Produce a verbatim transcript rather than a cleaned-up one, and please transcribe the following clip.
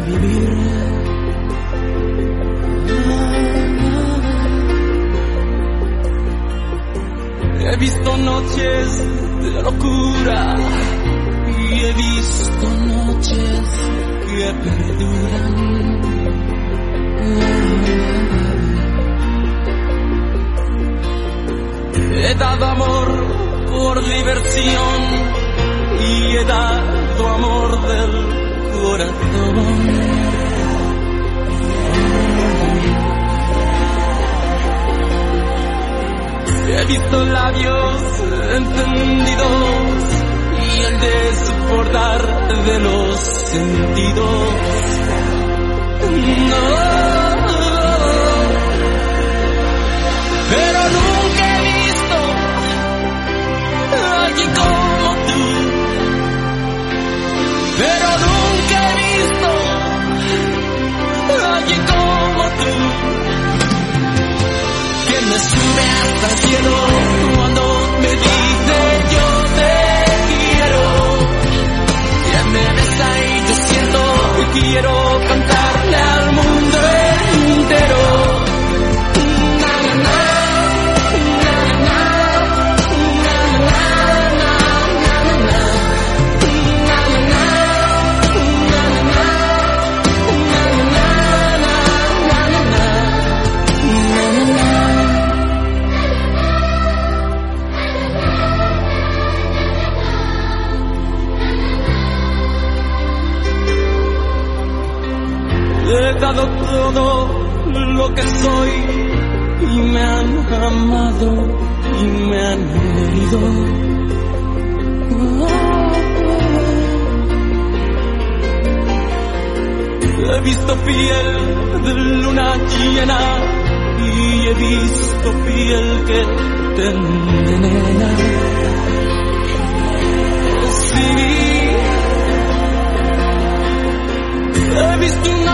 vivir. He visto noches de locura y he visto noches que perduran. He dado amor por diversión y he dado amor del corazón. He visto labios encendidos y el desbordar de los sentidos. No, pero nunca he visto a alguien como tú. Pero nunca he visto a alguien como tú, que me sube hasta el cielo cuando me dice yo te quiero, que me besa y yo siento que quiero cantarle al mundo entero. He dado todo lo que soy y me han amado y me han herido. He visto piel de luna llena y he visto piel que te envenena. Sí, he visto un